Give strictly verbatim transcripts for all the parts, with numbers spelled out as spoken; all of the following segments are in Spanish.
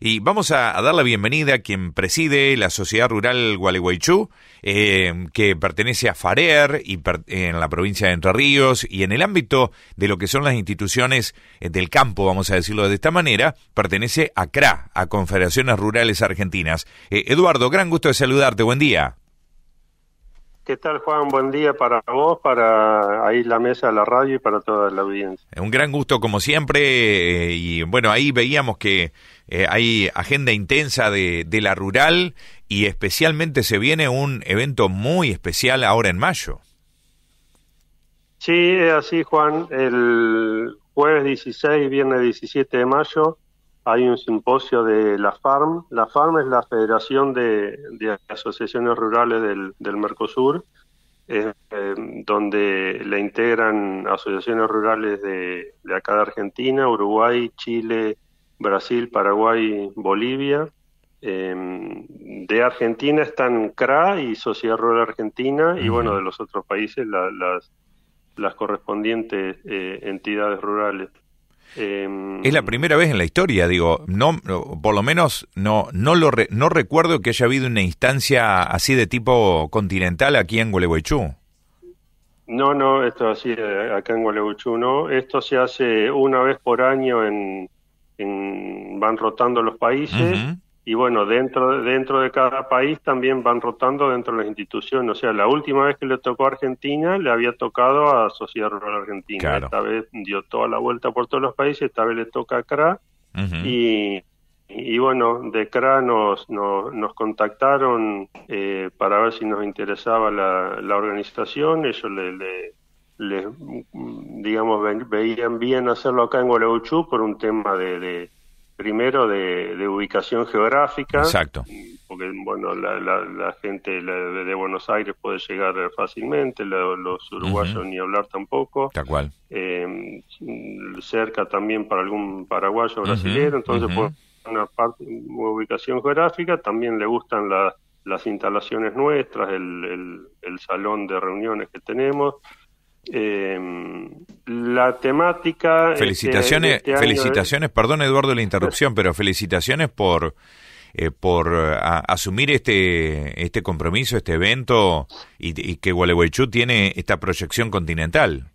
Y vamos a, a dar la bienvenida a quien preside la Sociedad Rural Gualeguaychú, eh, que pertenece a FARER y per, en la provincia de Entre Ríos, y en el ámbito de lo que son las instituciones eh, del campo, vamos a decirlo de esta manera, pertenece a C R A, a Confederaciones Rurales Argentinas. Eh, Eduardo, gran gusto de saludarte, buen día. ¿Qué tal, Juan? Buen día para vos, para ahí la mesa de la radio y para toda la audiencia. Un gran gusto como siempre, eh, y bueno, ahí veíamos que eh, hay agenda intensa de, de la rural y especialmente se viene un evento muy especial ahora en mayo. Sí, es así, Juan. El jueves dieciséis, viernes diecisiete de mayo hay un simposio de la FARM. La FARM es la Federación de, de Asociaciones Rurales del, del Mercosur, eh, eh, donde le integran asociaciones rurales de, de acá de Argentina, Uruguay, Chile, Brasil, Paraguay, Bolivia. Eh, de Argentina están C R A y Sociedad Rural Argentina, uh-huh. Y bueno, de los otros países la, las, las correspondientes eh, entidades rurales. Es la primera vez en la historia, digo, no, por lo menos no no lo re, no recuerdo que haya habido una instancia así de tipo continental aquí en Gualeguaychú. No, no, esto así acá en Gualeguaychú no. Esto se hace una vez por año, en, en van rotando los países, uh-huh. Y bueno, dentro dentro de cada país también van rotando dentro de las instituciones. O sea, la última vez que le tocó a Argentina, le había tocado a Sociedad Rural Argentina. Claro. Esta vez dio toda la vuelta por todos los países, esta vez le toca a C R A. Uh-huh. Y, y bueno, de C R A nos, nos, nos contactaron eh, para ver si nos interesaba la, la organización. Ellos le, le, le digamos, ve, veían bien hacerlo acá en Gualeguaychú por un tema de... de primero de, de ubicación geográfica. Exacto. Porque, bueno, la, la, la gente de, de Buenos Aires puede llegar fácilmente, la, los uruguayos uh-huh. ni hablar tampoco. Tal cual. Eh, cerca también para algún paraguayo brasileño, uh-huh. entonces uh-huh. por una parte, una ubicación geográfica, también le gustan la, las instalaciones nuestras, el, el, el salón de reuniones que tenemos. Eh, la temática felicitaciones este, este felicitaciones es... perdón, Eduardo, la interrupción, pero felicitaciones por eh, por a, asumir este este compromiso, este evento, y, y que Gualeguaychú tiene esta proyección continental.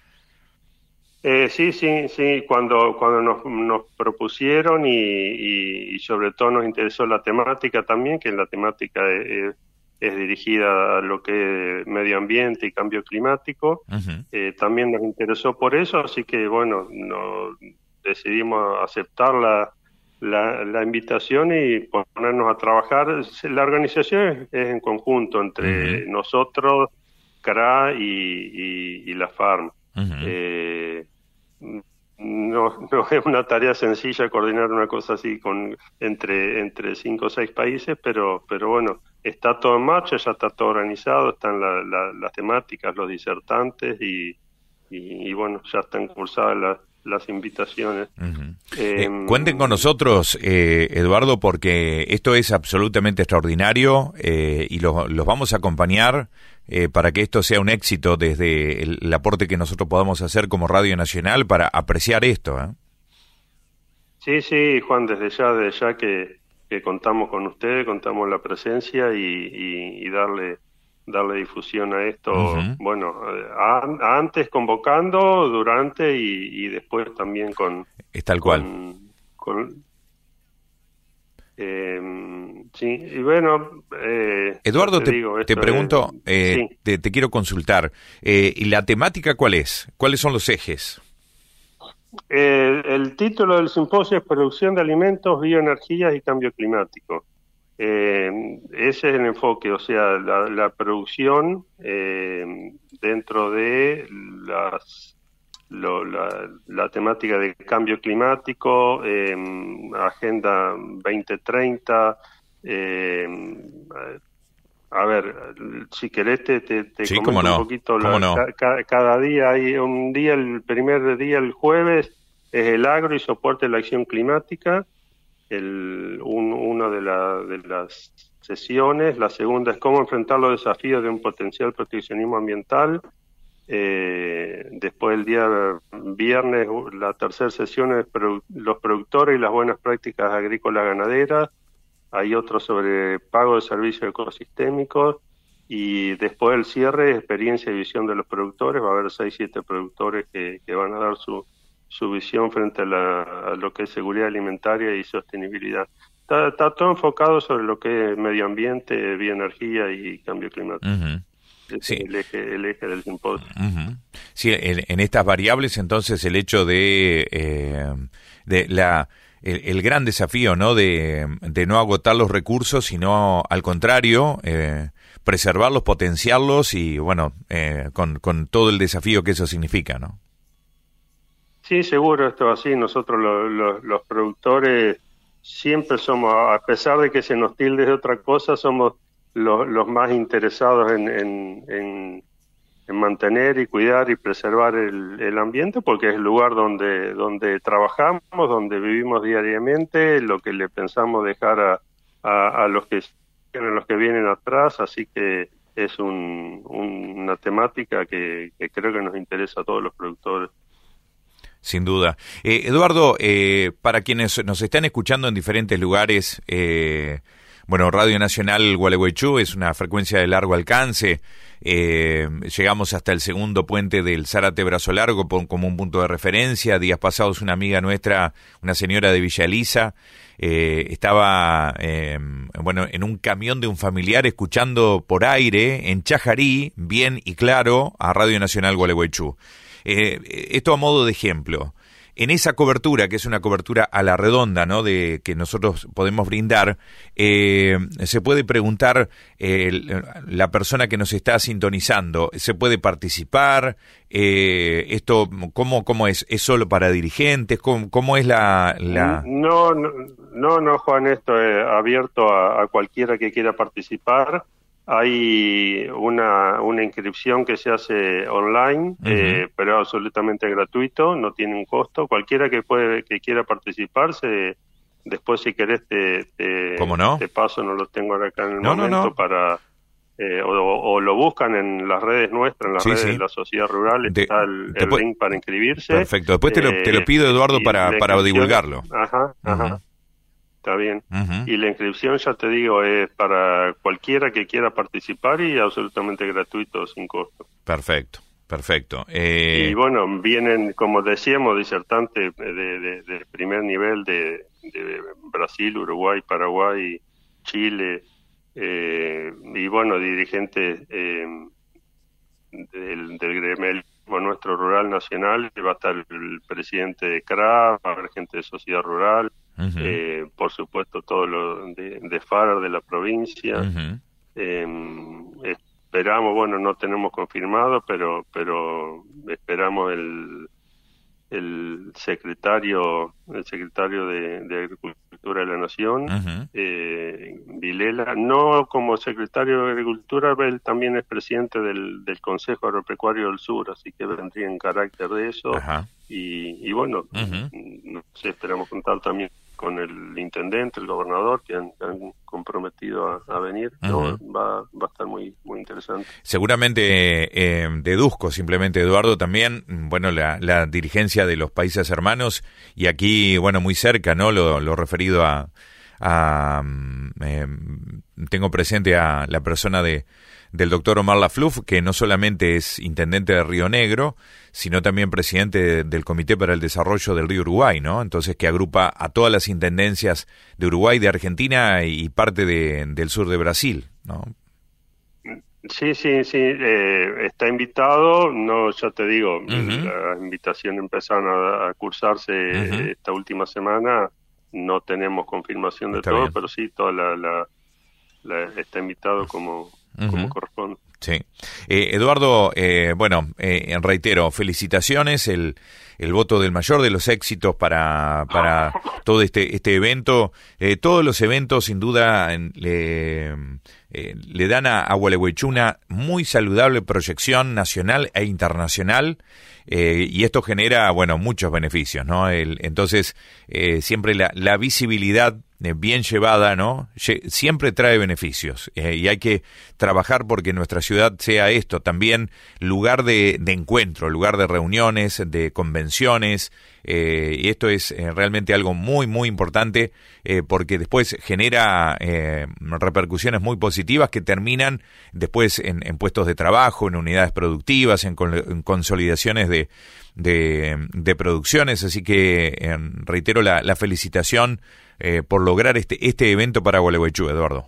Eh, sí, sí, sí, cuando cuando nos, nos propusieron y, y, y sobre todo nos interesó la temática también, que la temática es, es dirigida a lo que es medio ambiente y cambio climático. Uh-huh. Eh, también nos interesó por eso, así que bueno, no, decidimos aceptar la, la, la invitación y ponernos a trabajar. La organización es, es en conjunto entre uh-huh. nosotros, C R A y, y, y la FARM. Uh-huh. Eh, No, no es una tarea sencilla coordinar una cosa así con entre entre cinco o seis países, pero pero bueno, está todo en marcha, ya está todo organizado, están la, la, las temáticas, los disertantes y, y, y bueno, ya están cursadas las, las invitaciones. Uh-huh. Eh, eh, cuenten con nosotros, eh, Eduardo, porque esto es absolutamente extraordinario eh, y los, los vamos a acompañar eh, para que esto sea un éxito desde el, el aporte que nosotros podamos hacer como Radio Nacional para apreciar esto. ¿eh? Sí, sí, Juan, desde ya, desde ya que, que contamos con ustedes, contamos la presencia y, y, y darle darle difusión a esto, uh-huh. bueno, a, antes convocando, durante y, y después también con... Es tal cual. Con, con, eh, sí, y bueno... Eh, Eduardo, te, te, digo, te pregunto, es, eh, sí. te, te quiero consultar, eh, ¿y la temática cuál es? ¿Cuáles son los ejes? Eh, el título del simposio es Producción de Alimentos, Bioenergías y Cambio Climático. Eh, ese es el enfoque, o sea, la, la producción eh, dentro de las, lo, la, la temática de cambio climático, eh, Agenda veinte treinta. Eh, a ver, si querés te, te, te sí, comento no, un poquito. La, no. ca, cada día hay un día, el primer día, el jueves, es el agro y soporte de la acción climática. El, un, una de, la, de las sesiones. La segunda es cómo enfrentar los desafíos de un potencial proteccionismo ambiental. Eh, después el día viernes, la tercera sesión es produ- los productores y las buenas prácticas agrícolas ganaderas. Hay otro sobre pago de servicios ecosistémicos. Y después el cierre, experiencia y visión de los productores. Va a haber seis, siete productores que, que van a dar su, su visión frente a, la, a lo que es seguridad alimentaria y sostenibilidad. Está, está todo enfocado sobre lo que es medio ambiente, bioenergía y cambio climático. Uh-huh. Es Sí. el eje, el eje del simposio. Uh-huh. Sí, en, en estas variables, entonces, el hecho de, eh, de la... El, el gran desafío, ¿no? De, de no agotar los recursos, sino al contrario, eh, preservarlos, potenciarlos y, bueno, eh, con, con todo el desafío que eso significa, ¿no? Sí, seguro, esto es así. Nosotros lo, lo, los productores siempre somos, a pesar de que se nos tilde de otra cosa, somos los, los más interesados en, en, en en mantener y cuidar y preservar el, el ambiente, porque es el lugar donde donde trabajamos, donde vivimos diariamente, lo que le pensamos dejar a, a, a los que a los que vienen atrás, así que es un, un, una temática que, que creo que nos interesa a todos los productores. Sin duda. Eh, Eduardo, eh, para quienes nos están escuchando en diferentes lugares, eh, bueno, Radio Nacional Gualeguaychú es una frecuencia de largo alcance. Eh, llegamos hasta el segundo puente del Zárate Brazo Largo por, como un punto de referencia. Días pasados una amiga nuestra, una señora de Villa Elisa, eh, estaba eh, bueno, en un camión de un familiar escuchando por aire en Chajarí, bien y claro, a Radio Nacional Gualeguaychú. Eh, esto a modo de ejemplo. En esa cobertura, que es una cobertura a la redonda, ¿no?, de que nosotros podemos brindar, eh, se puede preguntar, eh, la persona que nos está sintonizando, ¿se puede participar? Eh, esto, ¿cómo, cómo es? ¿Es solo para dirigentes? ¿Cómo, cómo es la, la...? No, no, no, no, Juan, esto es abierto a, a cualquiera que quiera participar. Hay una, una inscripción que se hace online, uh-huh. eh, pero absolutamente gratuito, no tiene un costo. Cualquiera que puede que quiera participar, se, después si querés te, te, ¿Cómo no? te paso, no lo tengo ahora acá en el no, momento, no, no. para eh, o, o lo buscan en las redes nuestras, en las sí, redes sí. de la Sociedad Rural, te, está el, el puede... link para inscribirse. Perfecto, después te lo, te lo pido, Eduardo, para, para divulgarlo. Ajá, ajá. Uh-huh. Está bien. Uh-huh. Y la inscripción, ya te digo, es para cualquiera que quiera participar y absolutamente gratuito, sin costo. Perfecto, perfecto. Eh... Y bueno, vienen, como decíamos, disertantes de, de, de primer nivel de, de Brasil, Uruguay, Paraguay, Chile, eh, y bueno, dirigentes eh, del, del gremio nuestro rural nacional. Va a estar el presidente de C R A, va a haber gente de Sociedad Rural, uh-huh. eh, por supuesto todo lo de, de F A R, de la provincia. Uh-huh. eh, esperamos, bueno, no tenemos confirmado, pero pero esperamos el el secretario el secretario de, de Agricultura de la Nación, uh-huh. eh, Vilela, no como secretario de Agricultura, él también es presidente del, del Consejo Agropecuario del Sur, así que vendría en carácter de eso. Uh-huh. y, y bueno, uh-huh. no sé, esperamos contar también con el intendente, el gobernador, que han, han comprometido a, a venir. Uh-huh. No, va, va a estar muy muy interesante. Seguramente eh, deduzco simplemente, Eduardo, también, bueno, la, la dirigencia de los países hermanos, y aquí, bueno, muy cerca, ¿no?, lo, lo referido a, a eh, tengo presente a la persona de del doctor Omar Lafluf, que no solamente es intendente de Río Negro, sino también presidente de, del Comité para el Desarrollo del Río Uruguay, ¿no? Entonces, que agrupa a todas las intendencias de Uruguay, de Argentina y parte de, del sur de Brasil, ¿no? Sí, sí, sí, eh, está invitado, no, ya te digo, uh-huh. las invitaciones empezaron a, a cursarse uh-huh. esta última semana, no tenemos confirmación de está todo, bien. Pero sí, toda la, la, la está invitado como... Uh-huh. como corresponde. Sí. Eh, Eduardo, eh, bueno, eh, reitero, felicitaciones, el, el voto del mayor de los éxitos para, para todo este, este evento. Eh, todos los eventos, sin duda, le, eh, le dan a, a Gualeguaychú una muy saludable proyección nacional e internacional. Eh, y esto genera, bueno, muchos beneficios, ¿no? El, entonces, eh, siempre la, la visibilidad eh, bien llevada, ¿no? Lle- siempre trae beneficios eh, y hay que trabajar porque nuestra ciudad sea esto también lugar de, de encuentro, lugar de reuniones, de convenciones, eh, y esto es eh, realmente algo muy, muy importante eh, porque después genera eh, repercusiones muy positivas que terminan después en, en puestos de trabajo, en unidades productivas, en, con, en consolidaciones de, de, de producciones, así que eh, reitero la, la felicitación eh, por lograr este, este evento para Gualeguaychú, Eduardo.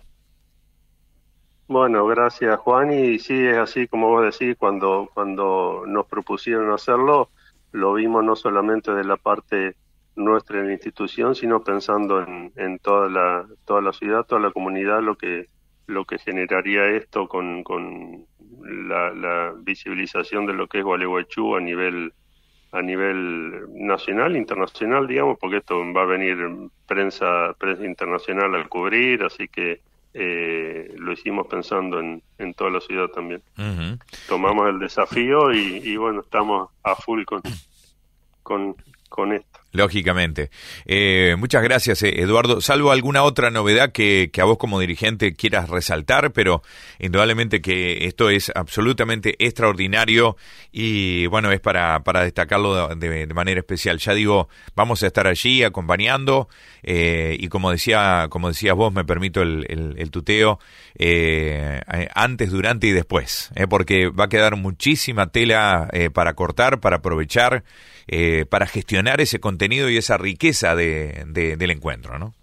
Bueno, gracias Juan, y sí, es así como vos decís, cuando, cuando nos propusieron hacerlo, lo vimos no solamente de la parte nuestra en la institución, sino pensando en, en toda la, toda la ciudad, toda la comunidad, lo que, lo que generaría esto con, con la, la visibilización de lo que es Gualeguaychú a nivel, a nivel nacional, internacional, digamos, porque esto va a venir prensa, prensa internacional al cubrir, así que Eh, lo hicimos pensando en, en toda la ciudad también. Uh-huh. Tomamos el desafío y, y bueno, estamos a full con, con, con esto. Lógicamente. Eh, muchas gracias, eh, Eduardo. Salvo alguna otra novedad que, que a vos como dirigente quieras resaltar, pero indudablemente que esto es absolutamente extraordinario y bueno, es para, para destacarlo de, de manera especial. Ya digo, vamos a estar allí acompañando eh, y como decía, como decías vos, me permito el, el, el tuteo, eh, antes, durante y después, eh, porque va a quedar muchísima tela eh, para cortar, para aprovechar, eh, para gestionar ese contenido y esa riqueza de, de, del encuentro, ¿no?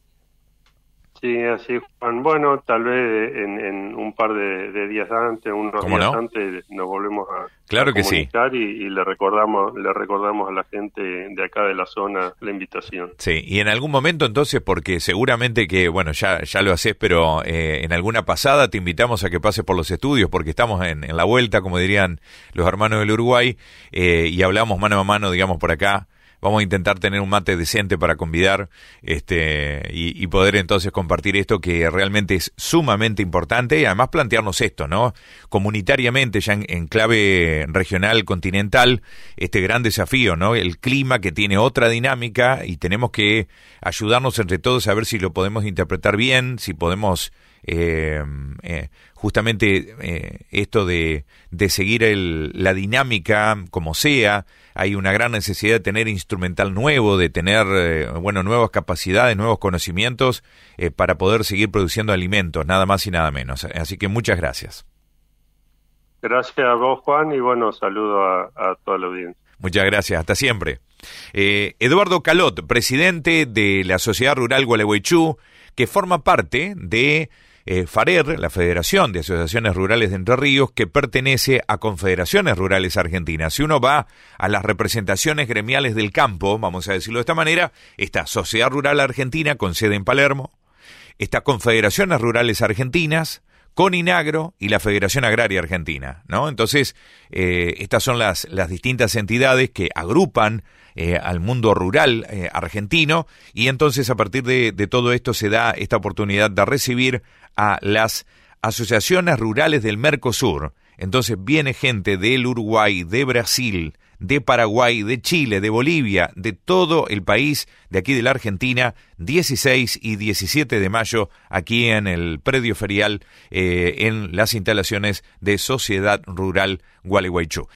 Sí, así, Juan. Bueno, tal vez en, en un par de, de días antes, unos días no? antes, nos volvemos a, claro a que comunicar sí. y, y le recordamos, le recordamos a la gente de acá de la zona la invitación. Sí, y en algún momento entonces, porque seguramente que, bueno, ya, ya lo haces, pero eh, en alguna pasada te invitamos a que pases por los estudios, porque estamos en, en la vuelta, como dirían los hermanos del Uruguay, eh, y hablamos mano a mano, digamos, por acá. Vamos a intentar tener un mate decente para convidar este y, y poder entonces compartir esto que realmente es sumamente importante y además plantearnos esto, ¿no? Comunitariamente, ya en, en clave regional, continental, este gran desafío, ¿no? El clima que tiene otra dinámica y tenemos que ayudarnos entre todos a ver si lo podemos interpretar bien, si podemos eh, eh, justamente eh, esto de, de seguir el, la dinámica como sea. Hay una gran necesidad de tener instrumental nuevo, de tener eh, bueno nuevas capacidades, nuevos conocimientos eh, para poder seguir produciendo alimentos, nada más y nada menos. Así que muchas gracias. Gracias a vos, Juan, y bueno, saludo a, a toda la audiencia. Muchas gracias, hasta siempre. Eh, Eduardo Calot, presidente de la Sociedad Rural Gualeguaychú, que forma parte de Eh, FARER, la Federación de Asociaciones Rurales de Entre Ríos, que pertenece a Confederaciones Rurales Argentinas. Si uno va a las representaciones gremiales del campo, vamos a decirlo de esta manera, está Sociedad Rural Argentina con sede en Palermo, está Confederaciones Rurales Argentinas, CONINAGRO y la Federación Agraria Argentina, ¿no? Entonces, eh, estas son las, las distintas entidades que agrupan eh, al mundo rural eh, argentino y entonces a partir de, de todo esto se da esta oportunidad de recibir a las asociaciones rurales del Mercosur. Entonces viene gente del Uruguay, de Brasil, de Paraguay, de Chile, de Bolivia, de todo el país, de aquí de la Argentina, dieciséis y diecisiete de mayo, aquí en el predio ferial, eh, en las instalaciones de Sociedad Rural Gualeguaychú.